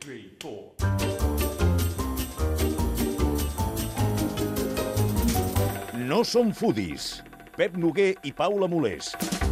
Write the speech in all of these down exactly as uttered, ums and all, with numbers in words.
three, four. No som foodies. Pep Noguer i Paula Molés.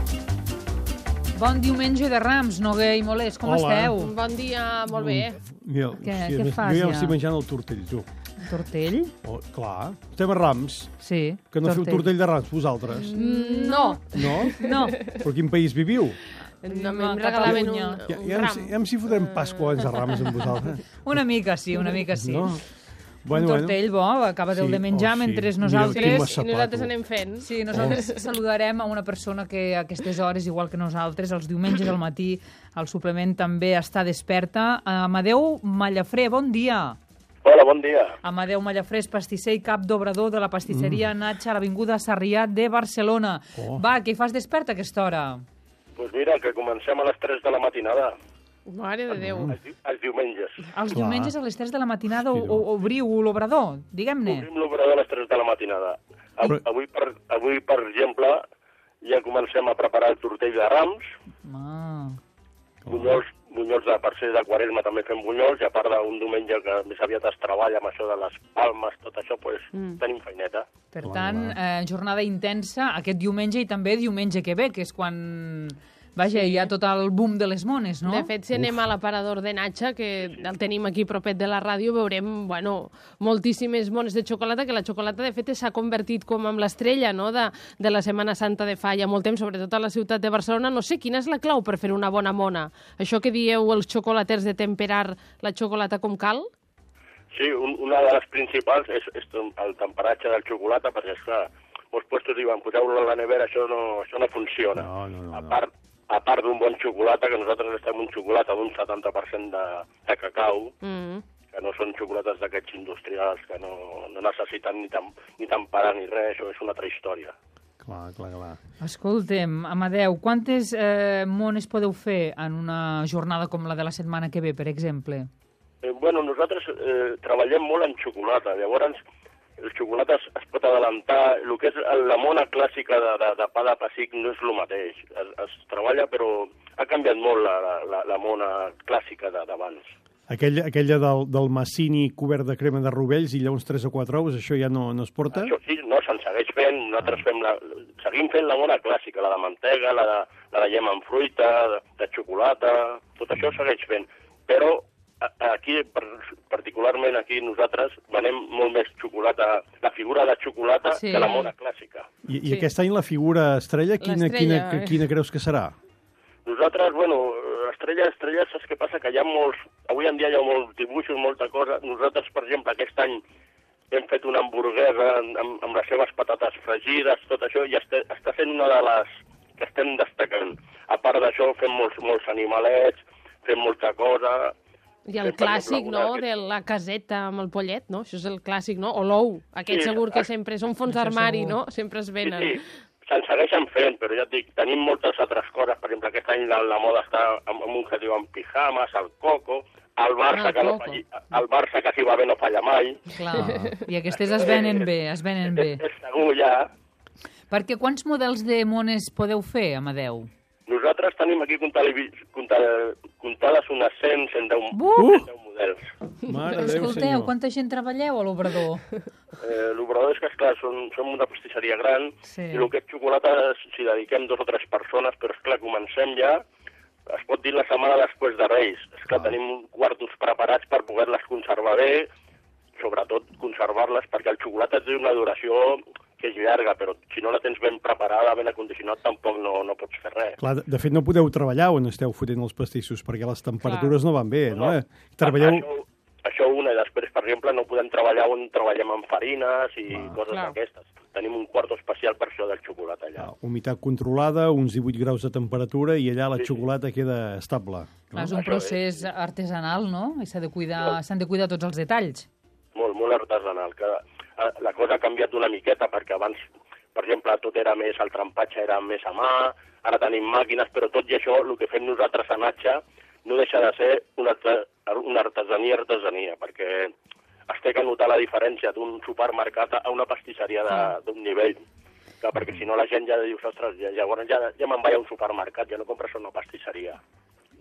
Bon diumenge de Rams, Noguer i Molés, com Hola. esteu? Bon dia, molt bé. Mira, Què- hòstia, què més- fas, jo ja ja? m'estic menjant el tortell, tu. Tortell? Oh, clar, estem a Rams, Sí. que no feu tortell de Rams, vosaltres. Mm, No, No? No. Però quin país viviu? no a em regalaven un, Catalunya. Ja, un ja, ram. em, ja em si fotrem Pasqua ens a Rams amb vosaltres. Una mica sí, una mica sí. No? Un tortell bo, acabeu Sí, de menjar oh, sí. mentre Mira, quin nosaltres... massa- I nosaltres Sapato. anem fent. Sí, nosaltres Oh. saludarem a una persona que a aquestes hores, igual que nosaltres, els diumenges al matí, al suplement també està desperta. Amadeu Mallafré, bon dia. Hola, bon dia. Amadeu Mallafré és pastisser i cap d'obrador de la pastisseria mm. Natxa a l'Avinguda Sarrià de Barcelona. Oh. Va, què fas despert a aquesta hora? Doncs pues mira, que comencem a les tres de la matinada, Mare de Déu. els, di els diumenges. Els Clar. diumenges a les tres de la matinada o, Hosti, tu. o, obriu l'obrador, diguem-ne. Obrim l'obrador a les tres de la matinada. Av Però- avui, per, avui, per exemple, ja comencem a preparar el tortell de rams, Ah. bunyols, bunyols de, per ser de quaresma també fem bunyols, i a part d'un diumenge que més aviat es treballa amb això de les palmes, tot això, pues, mm. tenim feineta. Per Clar, tant, clar. eh, jornada intensa aquest diumenge i també diumenge que ve, que és quan... Vaja, hi ha tot el boom de les mones, no? De fet, si anem a l'aparador de Natxa, que el tenim aquí propet de la ràdio, veurem, bueno, moltíssimes mones de xocolata, que la xocolata, de fet, s'ha convertit com amb l'estrella, no?, de, de la Setmana Santa de fa ja molt temps, sobretot a la ciutat de Barcelona. No sé, quina és la clau per fer una bona mona? Això que dieu els xocolaters de temperar la xocolata com cal? Sí, un, una de les principals és, és el temperatge del xocolata, perquè, esclar, molts puestos diuen, poseu-lo a la nevera, això no, això no funciona. No, no, no, A no. part, a part d'un bon xocolata, que nosaltres estem un xocolata d'un setanta per cent de, de cacau, Mm. que no són xocolates d'aquests industrials que no, no necessiten ni, tem, ni temperar ni res, això és una altra història. Clar, clar, clar. Escoltem, Amadeu, quantes eh, mones podeu fer en una jornada com la de la setmana que ve, per exemple? Eh, bueno, nosaltres eh, treballem molt en xocolata, llavors el xocolata es, es pot adelantar, el que és la mona clàssica de, de, de pa de pessic no és el mateix, es, es treballa però ha canviat molt la, la, la mona clàssica de- d'abans. Aquella, aquella del, del massini cobert de crema de rovells i llavors tres o quatre ous, això ja no, no es porta? Això sí, no, se'n segueix fent, nosaltres fem la, seguim fent la mona clàssica, la de mantega, la de, la de llama amb fruita, de, de xocolata, tot això segueix fent, però a- aquí, per, particularment aquí nosaltres, venem molt més xocolata, la figura de xocolata Sí. que la mona clàssica. I, i Sí. aquest any la figura estrella, quina, L'estrella, quina, eh? quina creus que serà? Nosaltres, bueno, estrelles, estrelles, saps què passa? Que hi ha molts, avui en dia hi ha molts dibuixos, molta cosa. Nosaltres, per exemple, aquest any hem fet una hamburguesa amb, amb les seves patates fregides, tot això, i este, està sent una de les que estem destacant. A part d'això, fem molts, molts animalets, fem molta cosa. I el Fem, per clàssic, exemple, no?, una- de la caseta amb el pollet, no? Això és el clàssic, no? O l'ou. Aquest Sí, segur que ah, sempre són fons això d'armari, segur. no? Sempre es Sí, venen. sí, se'n segueixen fent, però ja et dic, tenim moltes altres coses. Per exemple, aquest any la, la moda està amb, amb un que diuen pijames, el coco, el Barça, Ah, el que no coco. falli, el Barça que si va bé no falla mai. Clar, i aquestes es venen bé, es venen bé. És, és segur ja. Perquè quants models de mones podeu fer, Amadeu? Nosaltres tenim aquí comptades, comptades unes cent, cent deu, Uh! cent deu models. Mare de Déu, Escolteu, senyor. quanta gent treballeu a l'obrador? Eh, L'obrador és que, esclar, som, som una pastisseria gran, Sí. i el que és xocolata s'hi dediquem dos o tres persones, però, esclar, comencem ja, es pot dir la setmana després de Reis. Esclar, Ah. tenim quartos preparats per poder-les conservar bé, sobretot conservar-les, perquè el xocolata té una duració que és llarga, però si no la tens ben preparada, ben acondicionat, tampoc no, no pots fer res. Clar, de, de fet, no podeu treballar on esteu fotent els pastissos, perquè les temperatures no van bé, no? Eh? Treballeu... Això, això una, i després, per exemple, no podem treballar on treballem amb farines i Ah, coses clar. d'aquestes. Tenim un quarto especial per això del xocolata allà. Ah, humitat controlada, uns divuit graus de temperatura i allà la Sí, sí. xocolata queda estable. Clar, és un Això procés artesanal, no? I s'ha de cuidar, s'han de cuidar tots els detalls. Molt, molt artesanal. Que, eh, la cosa ha canviat una miqueta, perquè abans, per exemple, tot era més, el trampatge era més a mà, ara tenim màquines, però tot i això, el que fem nosaltres a Natxa no deixa de ser una, arte- una artesania artesania, perquè es té que notar la diferència d'un supermercat a una pastisseria de- d'un nivell. Que, perquè si no la gent ja diu, ostres, ja, llavors ja, ja me'n vaig a un supermercat, ja no compres a una pastisseria.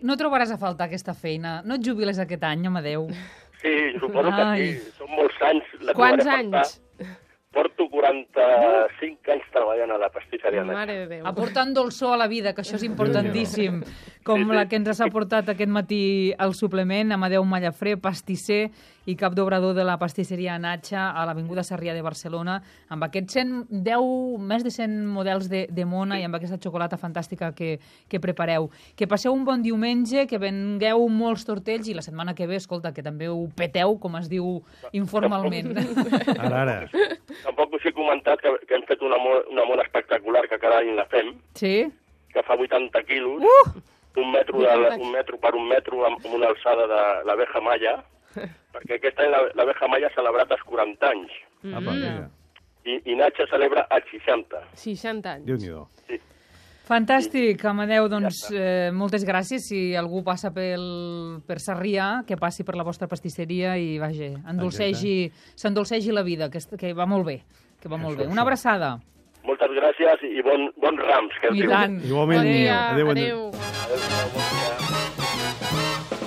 no trobaràs a faltar aquesta feina. No et jubiles aquest any, Amadeu? Sí, suposo que Ai. sí. Són molts anys. La Quants trobaré a faltar. anys? Porto quaranta-cinc anys treballant a la pastisseria Natxa. Mare de Déu. Aportant dolçor a la vida, que això és importantíssim. Com la que ens ha aportat aquest matí al suplement, Amadeu Mallafré, pastisser i cap d'obrador de la pastisseria Natxa a l'Avinguda Sarrià de Barcelona, amb aquests cent deu, més de cent models de, de mona i amb aquesta xocolata fantàstica que, que prepareu. Que passeu un bon diumenge, que vengueu molts tortells i la setmana que ve, escolta, que també ho peteu, com es diu informalment. Ara, ara. Tampoc us he comentat que, que hem fet una, mo- una mona espectacular que cada any la fem, Sí? que fa vuitanta quilos, Uh! un, metro de, un metro per un metro amb una alçada de l'abeja malla, perquè aquest any la- l'abeja malla ha celebrat els quaranta anys Apa, mira. i, i Natxa celebra els seixanta. seixanta anys. Déu-n'hi-do. Sí. Fantàstic, Amadeu, doncs eh, moltes gràcies. Si algú passa pel, per Sarrià, que passi per la vostra pastisseria i, vaja, endolcegi, s'endolcegi la vida, que, est- que va molt bé, que va molt bé. Una abraçada. Moltes gràcies i bon, bons rams, que es I diu. tant. Igualment. Bon dia, Adéu, adéu. adéu. Adéu, adéu, bon dia.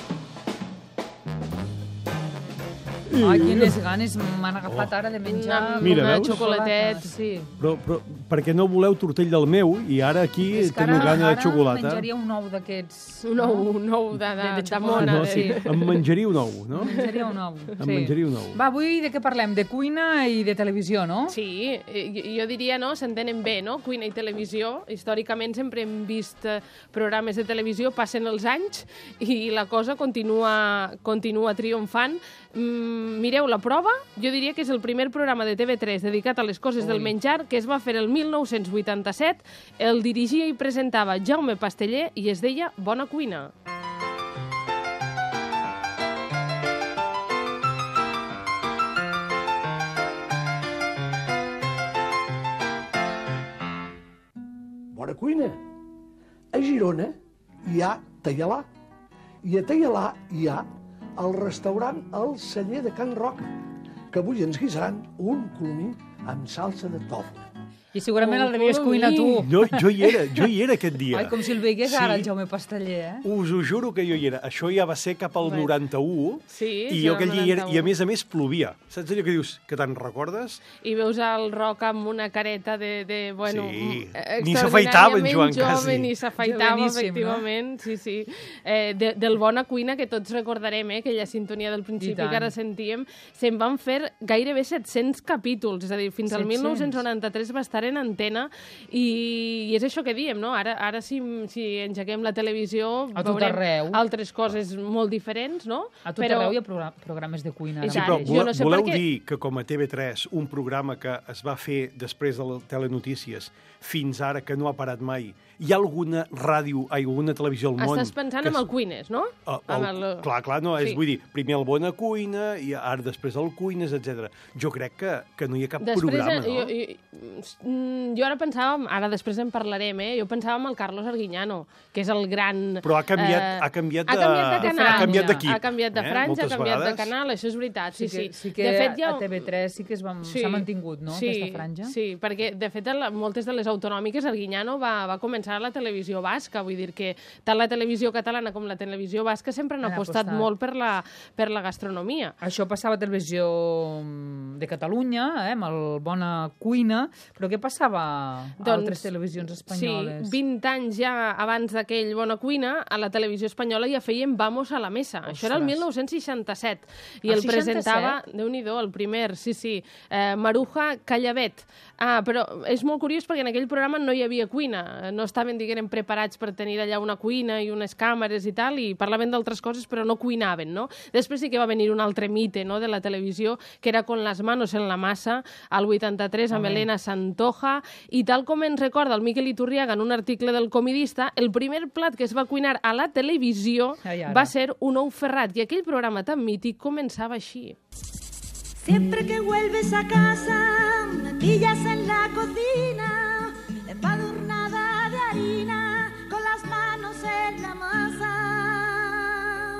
Ai, quines ganes m'han agafat ara de menjar. Una, Mira, una veus? xocolatet. Sí. Però, però per què no voleu tortell del meu i ara aquí És que teniu ara, gana de ara xocolata? menjaria un ou d'aquests. Un ou, un ou de, de, De- de de, xocolata. mona. No, de- sí, em menjaria un ou, no? Menjaria un ou. Em menjaria un ou. Va, avui de què parlem? De cuina i de televisió, no? Sí, eh, jo jo diria, no?, s'entenen bé, no?, cuina i televisió. Històricament sempre hem vist eh, programes de televisió, passen els anys i la cosa continua, continua triomfant. Mm, mireu, la prova, jo diria que és el primer programa de T V tres dedicat a les coses del menjar que es va fer el mil nou-cents vuitanta-set. El dirigia i presentava Jaume Pasteller i es deia Bona Cuina. Bona cuina. A Girona hi ha Taialà. I a Taialà hi ha el restaurant El Celler de Can Roca, que avui ens guisaran un colomí amb salsa de tofu. I segurament Un el devies cuinar tu. colomí. Jo, jo hi era, jo hi era aquest dia. Ai, com si el veigués Sí. ara, el Jaume Pasteller, eh? Us ho juro que jo hi era. Això ja va ser cap al Bé. noranta-u Sí, i sí, jo el aquell dia hi era, noranta-u. i a més a més plovia. Saps allò que dius, que te'n recordes? I veus el Roca amb una careta de, de bueno, Sí. mm, Ni s'afaitava, en Joan, extraordinàriament quasi. jove, ni s'afaitava, Joveníssim, efectivament, sí, sí. Eh, de, del Bona Cuina, que tots recordarem, eh, aquella sintonia del I principi tant. que ara sentíem, se'n van fer gairebé set-cents capítols, és a dir, fins al set-cents. mil nou-cents noranta-tres va estar en antena, i, i és això que diem, no? Ara, ara si, si engeguem la televisió, A tot veurem arreu. altres coses molt diferents, no? A tot arreu hi ha progra- programes de cuina. ara I Sí, tant. però mateix. jo voleu, no sé voleu per què- dir que com a T V tres, un programa que es va fer després de les telenotícies fins ara, que no ha parat mai, hi ha alguna ràdio, ai, alguna televisió al món... Estàs pensant que en es- el Cuines, no? El, Amb el, clar, clar, no, és, Sí. vull dir, primer el Bona Cuina, i ara després el Cuines, etcètera. Jo crec que, que no hi ha cap Després, programa, eh, no? jo, jo, mm, jo ara pensava, ara després en parlarem, eh? jo pensava en el Carlos Arguiñano, que és el gran... Però ha canviat, eh, ha canviat, ha canviat de de canal. ha canviat d'equip. Ha canviat de eh? franja, Moltes ha canviat vegades. de canal, això és veritat, sí, Sí, que, sí. sí que de fet, a T V tres sí que es va- s'ha mantingut, no?, sí, aquesta franja. Sí, perquè, de fet, la, moltes de les autonòmiques, Arguiñano va, va començar a la televisió basca, vull dir que tant la televisió catalana com la televisió basca sempre han Han apostat apostat. molt per la, per la gastronomia. Això passava a Televisió mm, de Catalunya, eh, amb el Bona Cuina, però què passava a altres televisions espanyoles? Sí, vint anys ja abans d'aquell Bona Cuina, a la televisió espanyola ja feien Vamos a la mesa. Ostres. Això era el mil nou-cents seixanta-set. I El el presentava, seixanta-set? Déu-n'hi-do, el primer, sí, sí, eh, Maruja Callavet. Ah, però és molt curiós perquè en aquell programa no hi havia cuina. No estaven, diguem, preparats per tenir allà una cuina i unes càmeres i tal, i parlaven d'altres coses, però no cuinaven, no? Després sí que va venir un altre mite, no?, de la televisió, que era Con las manos en la masa, al vuitanta-tres, amb Home. Helena Santoja, i tal com ens recorda el Miquel Iturriaga en un article del Comidista, el primer plat que es va cuinar a la televisió Ai, ara. va ser un ou ferrat, i aquell programa tan mític començava així. Siempre que vuelves a casa, me pillas en la cocina, empadurnada de harina, con las manos en la masa.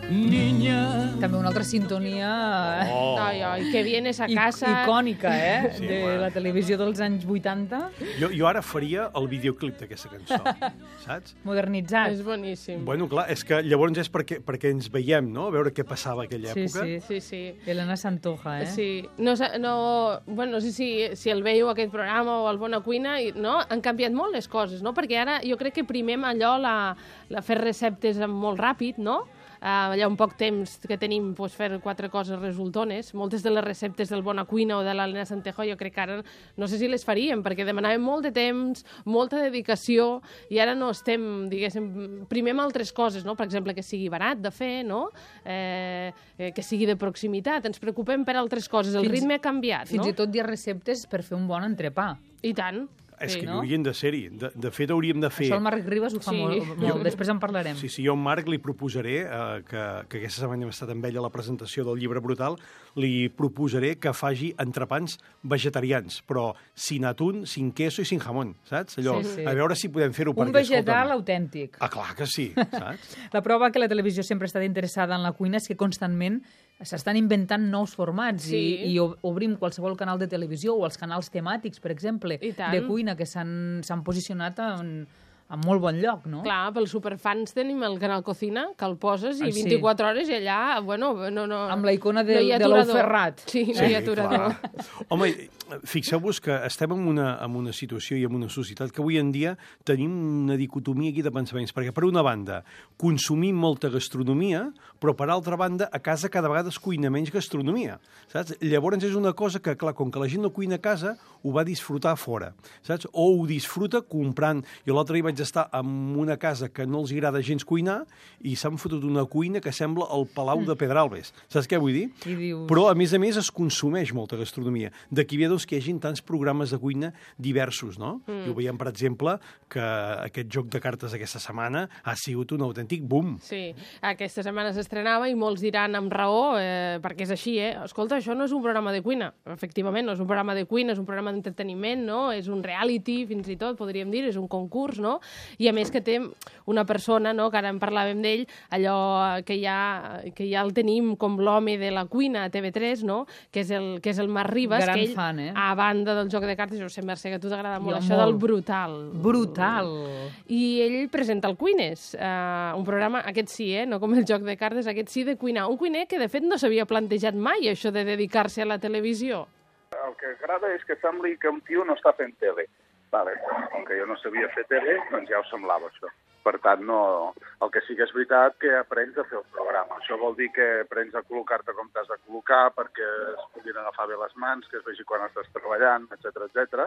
niña. També una altra sintonia Oh. Ai, ai, que vienes a i- casa... icònica, eh? Sí, de home. la televisió dels anys vuitanta. Jo, jo ara faria el videoclip d'aquesta cançó, saps? Modernitzat. És boníssim. Bueno, clar, és que llavors és perquè, perquè ens veiem, no?, a veure què passava a aquella Sí, època. sí. Sí, sí. Elena Santoja, eh? Sí, no, sa- no, bueno, no sé si, si el veieu aquest programa o el Bona Cuina, i, no? Han canviat molt les coses, no? Perquè ara jo crec que primem allò, la, la fer receptes molt ràpid, no? Uh, allà un poc temps que tenim pues, fer quatre coses resultones. Moltes de les receptes del Bona Cuina o de l'Helena Santejo jo crec que ara no sé si les faríem, perquè demanàvem molt de temps, molta dedicació, i ara no estem, diguéssim, primem altres coses, no? Per exemple, que sigui barat de fer, no? Eh, eh, que sigui de proximitat. Ens preocupem per altres coses. El Fins- ritme ha canviat, Fins no? i tot hi ha receptes per fer un bon entrepà. I tant. És Sí, que no? haurien de ser-hi. De, de fet, hauríem de fer... Això el Marc Ribas ho fa Sí. molt, molt. Després en parlarem. Sí, sí, jo a Marc li proposaré, eh, que, que aquesta setmana hem estat amb ell a la presentació del llibre Brutal, li proposaré que faci entrepans vegetarians, però sin atún, sin queso i sin jamón, saps? Allò, Sí, sí. a veure si podem fer-ho, Un perquè, vegetal escolta'm... autèntic. Ah, clar que sí, saps? La prova que la televisió sempre ha estat interessada en la cuina és que constantment s'estan inventant nous formats Sí. i, i ob- obrim qualsevol canal de televisió o els canals temàtics, per exemple, I tant. de cuina, que s'han s'han posicionat en, en molt bon lloc, no? Clar, pels superfans tenim el canal Cocina, que el poses i Ah, sí. vint-i-quatre hores i allà, bueno, no... no Amb la icona de- no hi ha de l'ou aturador. ferrat. Sí, no hi ha aturador. clar. Home, fixeu-vos que estem en una, en una situació i en una societat que avui en dia tenim una dicotomia aquí de pensaments, perquè per una banda consumim molta gastronomia, però per altra banda a casa cada vegada es cuina menys gastronomia, saps? Llavors és una cosa que, clar, com que la gent no cuina a casa, ho va disfrutar fora, saps? O ho disfruta comprant. Jo l'altre dia vaig estar en una casa que no els agrada gens cuinar i s'han fotut una cuina que sembla el Palau de Pedralbes. Saps què vull dir? I dius... Però, a més a més, es consumeix molta gastronomia. D'aquí ve doncs, que hi hagi tants programes de cuina diversos, no? Mm. I ho veiem, per exemple, que aquest joc de cartes aquesta setmana ha sigut un autèntic boom. Sí, aquesta setmana s'estrenava i molts diran amb raó, eh, perquè és així, eh? Escolta, això no és un programa de cuina. Efectivament, no és un programa de cuina, és un programa d'entreteniment, no? És un reality, fins i tot, podríem dir, és un concurs, no? I a més que té una persona, no?, que ara en parlàvem d'ell, allò que ja, que ja el tenim com l'home de la cuina a T V tres, no?, que és el, que és el Marc Ribas, Gran que ell, fan, eh? a banda del joc de cartes, jo sé, Mercè, que a tu t'agrada molt Jo això molt. del brutal. Brutal! I ell presenta el Cuines, uh, un programa, aquest sí, eh? No com el joc de cartes, aquest sí de cuinar. Un cuiner que, de fet, no s'havia plantejat mai, això de dedicar-se a la televisió. El que agrada és que sembli que un tio no està fent tele. Vale. Com que jo no sabia fer tele, doncs ja ho semblava, això. Per tant, no... el que sí que és veritat que aprens a fer el programa. Això vol dir que aprens a col·locar-te com t'has de col·locar perquè es puguin agafar bé les mans, que es vegi quan estàs treballant, etcètera, etcètera.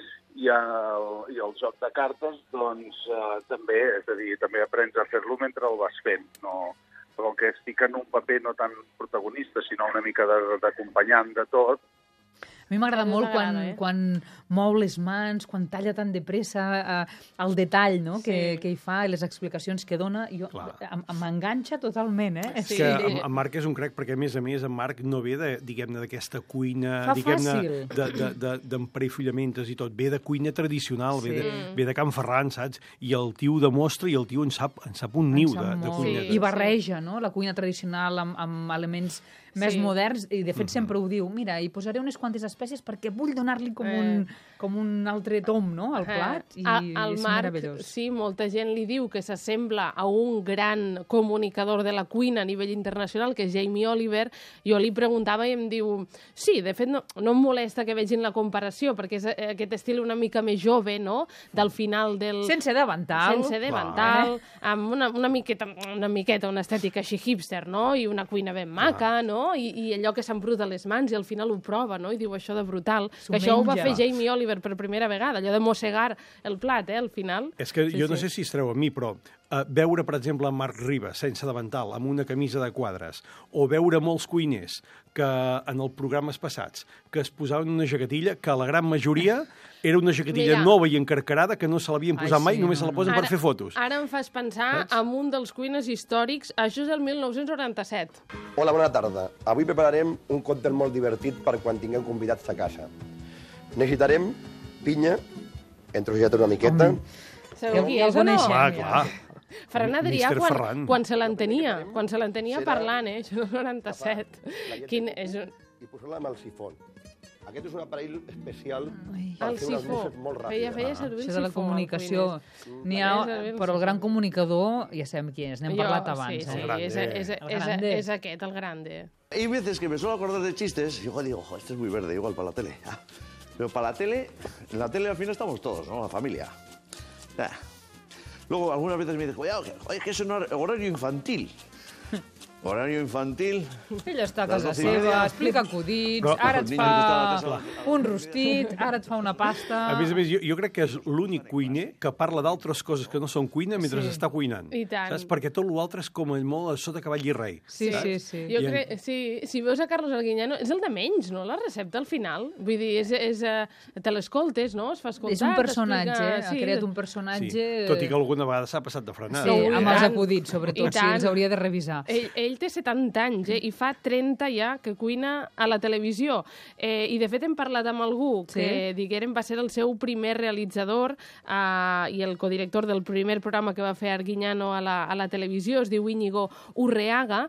I el, I el joc de cartes, doncs, eh, també, és a dir, també aprens a fer-lo mentre el vas fent. No, però que estic en un paper no tan protagonista, sinó una mica de- d'acompanyant de tot. A mi m'agrada A mi molt quan, m'agrada, eh? quan mou les mans, quan talla tan de pressa, eh, el detall, no?, que, Sí. que hi fa i les explicacions que dona. Jo, Clar. em- m'enganxa totalment, eh? És que en, en Marc és un crec, perquè a més a més en Marc no ve de, diguem-ne, d'aquesta cuina, Fa diguem-ne, fàcil. de- de- de- d'emprefillamentes i tot. Ve de cuina tradicional, ve, de, Sí. ve de Can Ferran, saps? I el tio demostra i el tio en sap, en sap un niu Em sap de, de molt. cuina. Sí. I barreja, no?, la cuina tradicional amb, amb elements més Sí. moderns, i de fet sempre ho diu, mira, hi posaré unes quantes espècies perquè vull donar-li com, Eh. un, com un altre tom, no?, al plat, i A- al és Marc, meravellós. sí, molta gent li diu que s'assembla a un gran comunicador de la cuina a nivell internacional, que és Jamie Oliver. Jo li preguntava i em diu, sí, de fet no, no em molesta que vegin la comparació, perquè és eh, aquest estil una mica més jove, no?, del final del... Sense davantal. Sense davantal, amb una, una, miqueta, una miqueta, una estètica així hipster, no?, i una cuina ben maca, no?, I, i allò que s'embruta les mans i al final ho prova, no?, i diu això de brutal. S'ho Que això ho va menja. fer Jamie Oliver per primera vegada, allò de mossegar el plat, eh, al final. És que Sí, jo no sí. sé si es treu a mi, però uh, veure, per exemple, Marc Ribas sense davantal, amb una camisa de quadres, o veure molts cuiners que en els programes passats que es posaven una jaquetilla, que la gran majoria era una jaquetilla Mira. nova i encarcarada que no se l'havien Ai, posat mai, sí, només no, se la no. posen per fer fotos. Ara em fas pensar Saps? en un dels cuines històrics, això és el mil nou-cents noranta-set. Hola, bona tarda. Avui prepararem un còctel molt divertit per quan tingueu convidats a casa. Necessitarem pinya, entrossellada una miqueta, Home. Sabeu qui Ja el és o no? coneixem. Clar, ja. clar. Ferran Adrià, Mister quan, Ferran. quan se l'entenia, quan se l'entenia Serà- parlant, eh? Això del noranta-set. Quin és un... I posar-la amb el sifon. Aquest és un aparell especial Ai. per El fer unes sifó. misses molt Feia, ràpides. feia servir el Això de la sifó, comunicació. el N'hi Feia ha, servir el però el sifó. gran comunicador, ja sabem qui és, n'hem parlat Jo- abans. Sí, sí, eh? grande. és, és, El és, grande. és aquest, el grande. Hay veces que me suelo acordar de chistes y igual digo, "Jo, este es muy verde, igual para la tele. Ah, pero para la tele, en la tele al final estamos todos, ¿no? La familia. Ah. Luego algunas veces me dicen, cuidado, que, oye, que es un hor- horario infantil. Horario infantil. Ell està a Les casa doce i seva, media. explica acudits, Però- ara Els et niños que estan a fa casa- un rostit, ara et fa una pasta... A més a més, jo, jo crec que és l'únic cuiner que parla d'altres coses que no són cuina mentre Sí. està cuinant. I tant. Saps? Perquè tot l'altre és com molt a sota cavall i rei. Sí, sí, sí. Jo I en- crec, sí, si veus a Carlos Arguiñano, és el de menys, no?, la recepta al final. Vull dir, és, és, eh, te l'escoltes, no?, es fa escoltar... És un personatge, t'explica- ha creat un personatge... Sí. Tot i que alguna vegada s'ha passat de frenada. Sí, No, i amb els tant. acudits, I sobretot, sí, tant. els hauria de revisar. Ell, ell té setanta anys, eh, i fa trenta ja que cuina a la televisió. Eh, I, de fet, hem parlat amb algú que, Sí. diguérem, va ser el seu primer realitzador eh, i el codirector del primer programa que va fer Arguiñano a la, a la televisió, es diu Íñigo Urreaga,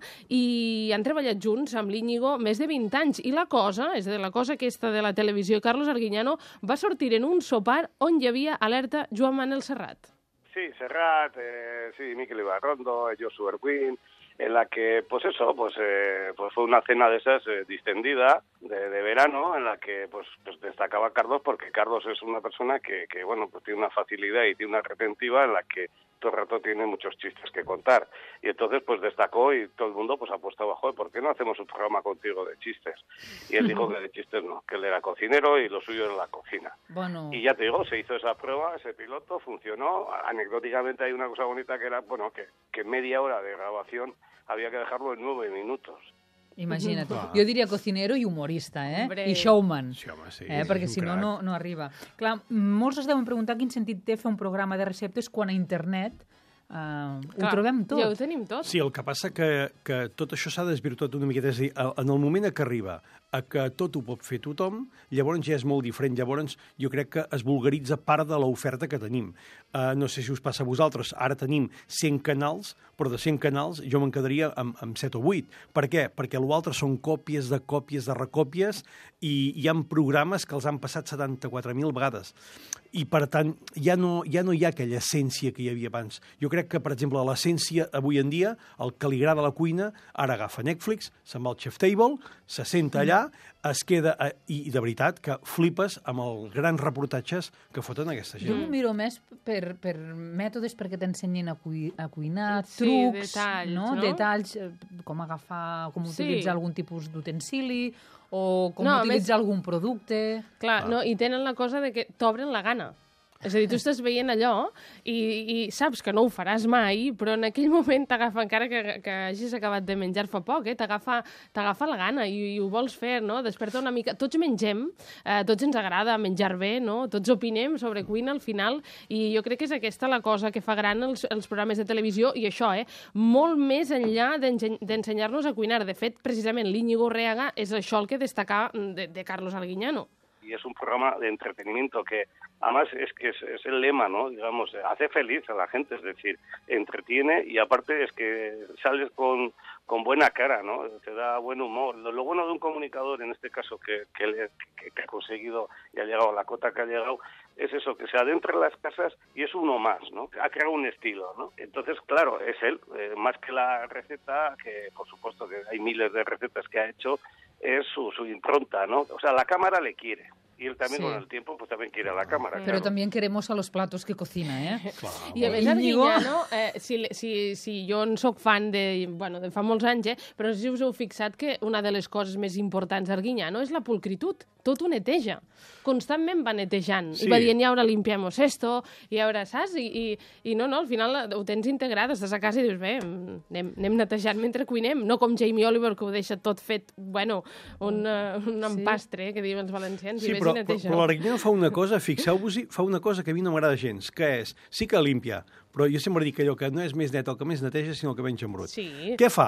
i han treballat junts amb l'Íñigo més de vint anys. I la cosa, és a dir, la cosa aquesta de la televisió, Carlos Arguiñano va sortir en un sopar on hi havia, alerta, Joan Manel Serrat. Sí, Serrat, eh, sí, Miquel Ibarrondo, Josu Erquín, en la que, pues eso, pues, eh, pues fue una cena de esas eh, distendida de, de verano, en la que pues, pues destacaba Carlos, porque Carlos es una persona que, que, bueno, pues tiene una facilidad y tiene una retentiva en la que todo el rato tiene muchos chistes que contar. Y entonces, pues destacó y todo el mundo pues apostaba, joder, ¿por qué no hacemos un programa contigo de chistes? Y él dijo que de chistes no, que él era cocinero y lo suyo era la cocina. Bueno, Y ya te digo, se hizo esa prueba, ese piloto, funcionó. Anecdóticamente hay una cosa bonita que era, bueno, que, que media hora de grabación había que dejarlo en nueve minutos. imagina't. Clar. Jo diria cocinero i humorista, eh? Hombre. I showman. Sí, home, sí, eh? és Perquè un si no, crac. no, no arriba. Clar, molts es deuen preguntar quin sentit té fer un programa de receptes quan a internet eh, ho Clar, trobem tot. Ja ho tenim tot. Sí, el que passa que, que tot això s'ha desvirtuat una miqueta. És a dir, en el moment que arriba a que tot ho pot fer tothom, llavors ja és molt diferent. Llavors jo crec que es vulgaritza part de l'oferta que tenim. Uh, no sé si us passa a vosaltres, ara tenim cent canals, però de cent canals jo me'n quedaria amb, amb set o vuit. Per què? Perquè l'altre són còpies de còpies de recòpies i hi ha programes que els han passat setanta-quatre mil vegades. I, per tant, ja no, ja no hi ha aquella essència que hi havia abans. Jo crec que, per exemple, l'essència avui en dia, el que li agrada a la cuina, ara agafa Netflix, se'n va al Chef Table, se senta allà, es queda... A, i, de veritat, que flipes amb els grans reportatges que foten aquesta Jo gent. m'ho miro més per, per mètodes perquè t'ensenyin a, cui, a cuinar, Sí, trucs, detalls, no? no? Detalls, eh, com agafar, com Sí. utilitzar algun tipus d'utensili o com No, a utilitzar algun producte... Clar, no, i tenen la cosa de que t'obren la gana. És a dir, tu estàs veient allò i, i saps que no ho faràs mai, però en aquell moment t'agafa, encara que, que hagis acabat de menjar fa poc, eh, t'agafa t'agafa la gana i, i ho vols fer, no? Desperta una mica... Tots mengem, eh, tots ens agrada menjar bé, no? Tots opinem sobre cuina al final i jo crec que és aquesta la cosa que fa gran els, els programes de televisió i això, eh? Molt més enllà d'ense- d'ensenyar-nos a cuinar. De fet, precisament, l'Íñigo Urreaga és això el que destaca de, de Carlos Arguiñano. Y es un programa de entretenimiento que, además, es que es, es el lema, ¿no? Digamos, hace feliz a la gente, es decir, entretiene y aparte es que sales con, con buena cara, ¿no? Te da buen humor. Lo, lo bueno de un comunicador, en este caso, que, que, le- que, que ha conseguido y ha llegado a la cota que ha llegado, es eso, que se adentra en las casas y es uno más, ¿no? Ha creado un estilo, ¿no? Entonces, claro, es él, eh, más que la receta, que por supuesto que hay miles de recetas que ha hecho, es su, su impronta, ¿no? O sea, la cámara le quiere. Y él también, Sí. con el tiempo, pues también quiere a la cámara. Pero claro. también queremos a los platos que cocina, eh? I a més, Íñigo. Arguiñano, eh, si, si, si jo en soc fan de, bueno, de fa molts anys, eh, però no sé si us heu fixat que una de les coses més importants d'Arguiñano és la pulcritud. Tot ho neteja. Constantment va netejant. Sí. I va dient, i ara limpiamos esto, i ara, saps? I, i, i no, no, al final ho tens integrat, estàs a casa i dius, bé, anem, anem netejant mentre cuinem. No com Jamie Oliver, que ho deixa tot fet, bueno, un, uh, un empastre, eh, que diuen els valencians, Sí, i però, ves i però, neteja. però l'Arguiñano fa una cosa, fixeu-vos-hi, fa una cosa que a mi no m'agrada gens, que és, sí que limpia, però jo sempre dic que allò que no és més net el que més neteja, sinó el que menys embrut. Sí. Què fa?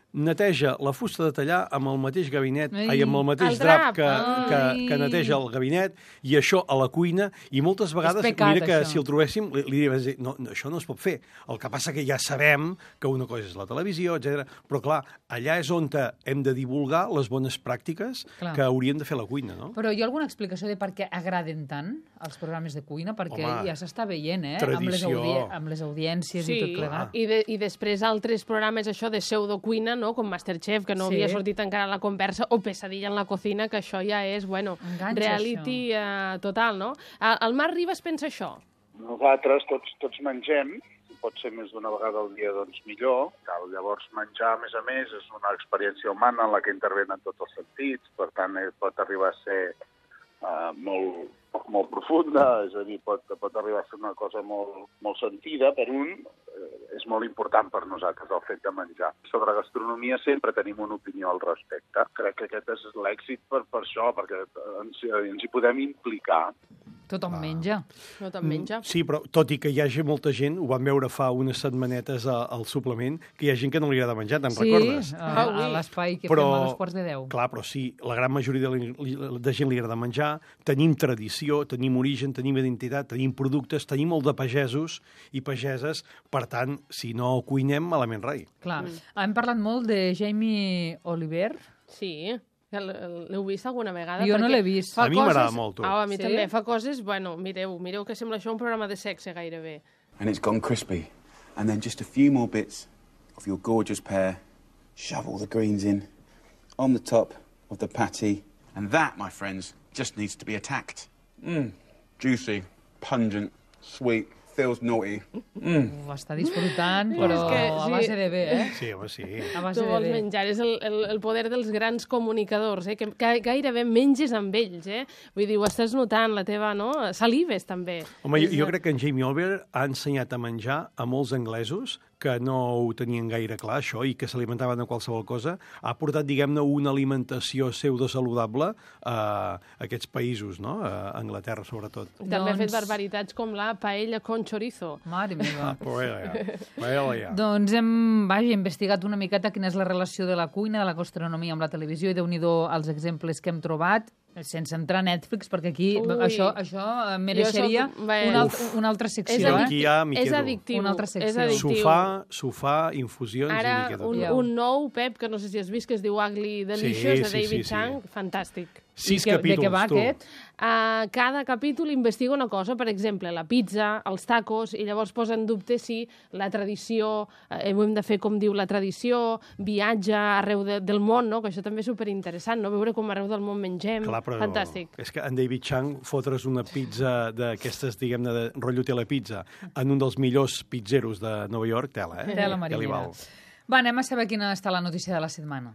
neteja la fusta de tallar amb el mateix gabinet, Ai, ai, amb el mateix el drap, drap. que, que, Ai. que neteja el gabinet, i això a la cuina, i moltes vegades, pecat, mira que això. si el trobéssim, li, li diries, no, no, això no es pot fer. El que passa que ja sabem que una cosa és la televisió, etcètera. Però clar, allà és on hem de divulgar les bones pràctiques Clar. que haurien de fer la cuina, no? Però hi ha alguna explicació de per què agraden tant els programes de cuina? Perquè Home, ja s'està veient, eh? Amb les, tradició. audi amb les audiències i tot plegat. I, de, i després altres programes això de pseudocuina, no? Com Masterchef, que no Sí. havia sortit encara a la conversa, o Pesadilla en la cocina, que això ja és, bueno, Enganxa, reality uh, total, no? Uh, el Marc Ribas pensa això. Nosaltres tots, tots mengem, pot ser més d'una vegada al dia, doncs millor. Cal llavors menjar, a més a més, és una experiència humana en la que intervenen tots els sentits, per tant, eh, pot arribar a ser uh, molt, molt profunda, és a dir, pot, pot arribar a ser una cosa molt, molt sentida per un, eh, és molt important per nosaltres el fet de menjar. Sobre gastronomia sempre tenim una opinió al respecte. Crec que aquest és l'èxit per, per això, perquè ens, ens hi podem implicar. Tothom menja. Tothom menja. Sí, però tot i que hi hagi molta gent, ho vam veure fa unes setmanetes a, al suplement, que hi ha gent que no li agrada menjar, te'n Sí, recordes? a, a l'espai que Però- fem a dos quarts de deu. Clar, però sí, la gran majoria de, li, de gent li agrada menjar, tenim tradició, tenim origen, tenim identitat, tenim productes, tenim molt de pagesos i pageses, per tant, si no cuinem, malament rai. Clar. Hem parlat molt de Jamie Oliver. Sí. El- el- L'heu vist alguna vegada? Jo no Perquè l'he vist. fa A mi coses- m'agrada molt, tu. Ah, a mi Sí? també. Fa coses, bueno, mireu, mireu que sembla això un programa de sexe gairebé. And it's gone crispy. And then just a few more bits of your gorgeous pear. Shove all the greens in on the top of the patty. And that, my friends, just needs to be attacked. Mmm. Juicy, pungent, sweet, feels naughty. Mm. Ho està disfrutant, però És que, a sí. base de bé, eh? Sí, home, sí. A base Tu de vols bé. menjar, és el, el, el poder dels grans comunicadors, eh? que, que gairebé menges amb ells, eh? Vull dir, ho estàs notant, la teva, no? Salives, també. Home, jo, És, jo crec que en Jamie Oliver ha ensenyat a menjar a molts anglesos que no ho tenien gaire clar, això, i que s'alimentaven de qualsevol cosa. Ha portat, diguem-ne, una alimentació pseudosaludable a aquests països, no? A Anglaterra, sobretot. També ha fet Doncs- barbaritats com la paella con chorizo. Mare meva. Ah, paella. Paella. Doncs hem, vaja, investigat una miqueta quina és la relació de la cuina, de la gastronomia amb la televisió, i déu-n'hi-do els exemples que hem trobat, sense entrar a Netflix, perquè aquí Ui. això, això eh, mereixeria Jo soc- bé. una, altra, Uf. una altra És, secció. addictiu, Eh? Aquí ja m'hi és quedo. addictiu. Una altra És secció. addictiu. Sofà, sofà, infusions i m'hi Ara, quedo. un, Ja. un nou, Pep, que no sé si has vist, que es diu Ugly Delicious, Sí, de sí, David sí, sí. Chang. Fantàstic. Sis I que- de capítols, què va tu. aquest? Uh, cada capítol investiga una cosa, per exemple, la pizza, els tacos, i llavors posa en dubte si la tradició, eh, ho hem de fer com diu la tradició, viatge arreu de, del món, no? Que això també és superinteressant, no? Veure com arreu del món mengem. Clar, però Fantàstic. és que en David Chang fotre's una pizza d'aquestes, diguem-ne, de rotllo telepizza en un dels millors pizzeros de Nova York, tela, eh? Tela Ja li marinera. val. Va, anem a saber quina està la notícia de la setmana.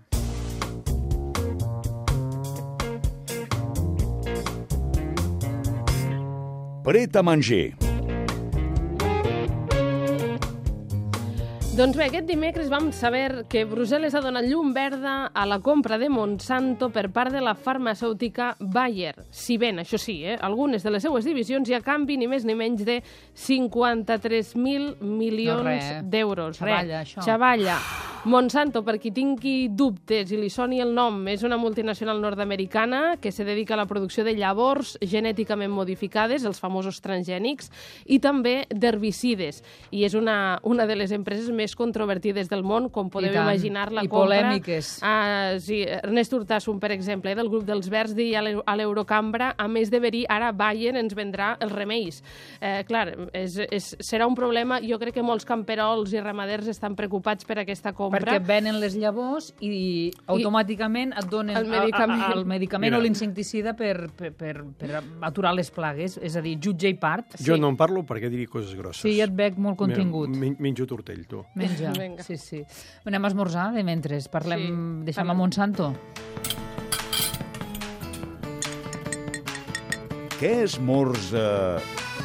Pret a manger. Doncs bé, aquest dimecres vam saber que Brussel·les ha donat llum verda a la compra de Monsanto per part de la farmacèutica Bayer. Si ben, això sí, eh, algunes de les seues divisions i a canvi ni més ni menys de cinquanta-tres mil milions No, res. d'euros. Xavalla, Res. això. Xavalla. Monsanto, per qui tingui dubtes i li soni el nom, és una multinacional nord-americana que se dedica a la producció de llavors genèticament modificades, els famosos transgènics, i també d'herbicides. I és una, una de les empreses més controvertides del món, com podeu I tant. imaginar la I compra. polèmiques. Ah, sí, Ernest Urtasun, per exemple, del grup dels Verds, deia a l'Eu- a l'Eurocambra, a més de verí, ara Bayer ens vendrà els remeis. Eh, clar, és, és, serà un problema. Jo crec que molts camperols i ramaders estan preocupats per aquesta compra. Perquè venen les llavors i automàticament et donen El medicament. a- a- el medicament Mira. o l'insecticida per, per, per, per aturar les plagues, és a dir, jutge i part. Jo no en parlo perquè diria coses grosses. Sí, et veig molt contingut. Mira, men- menjo tortell, tu. Menja, Vinga. sí, sí. Anem a esmorzar de mentre. Parlem, Sí, deixem parlem. a Monsanto. Què esmorza...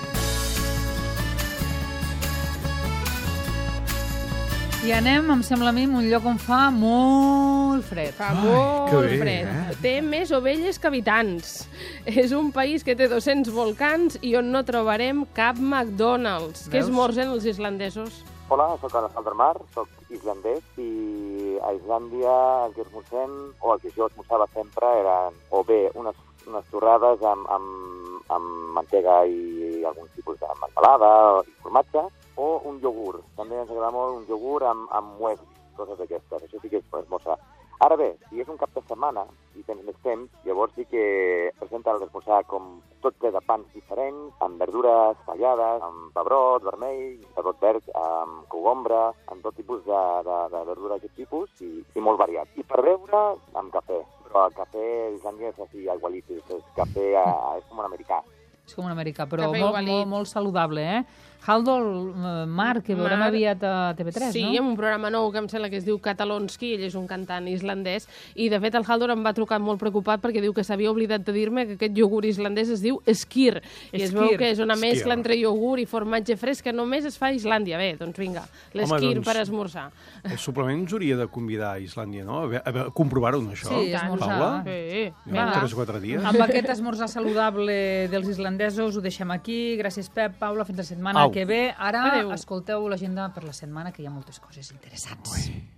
I anem, em sembla a mi, a un lloc on fa molt fred. Fa molt que bé, fred. eh? Té més ovelles que habitants. És un país que té dos-cents volcans i on no trobarem cap McDonald's. Què Veus? esmorzen els islandesos? Hola, sóc Alessandro Mar, sóc islandès i a Islàndia el que esmorzem, o el que jo esmorzava sempre, eren o bé unes, unes torrades amb, amb, amb mantega i algun tipus de melmelada i formatge, o un iogurt. També ens agrada molt un iogurt amb, amb muesli, coses d'aquestes. Això sí que és esmorzar. Ara bé, si és un cap de setmana i tens més temps, llavors sí que presenta l'esmorzar com tot ple de pans diferents, amb verdures tallades, amb pebrot vermell, pebrot verd, amb cogombra, amb tot tipus de, de, de verdura d'aquest tipus i, i molt variat. I per beure, amb cafè. Però el cafè d'Islàndia és així, aigualitis, és cafè, és com un americà. És com un americà, però molt, molt, molt saludable, eh? Haldol, Marc, que veurem Marc, aviat a T V tres, sí, no? Sí, amb un programa nou que em sembla que es diu Katalonski, ell és un cantant islandès, i de fet el Haldor em va trucar molt preocupat perquè diu que s'havia oblidat de dir-me que aquest iogurt islandès es diu Skyr, i es veu que és una mescla entre iogurt i formatge fresc que només es fa a Islàndia. Bé, doncs vinga, l'Skyr doncs, per esmorzar. El suplement ens hauria de convidar a Islàndia, no? A, a, a comprovar-ho, no, això? Sí, esmorzar. Paula? Sí. Ja, tres o quatre dies. Amb aquest esmorzar saludable dels islandesos ho deixem aquí. Gràcies, Pep, Paula, fins la setmana Au. que ve. Ara Adeu. escolteu l'agenda per la setmana, que hi ha moltes coses interessants. Ui.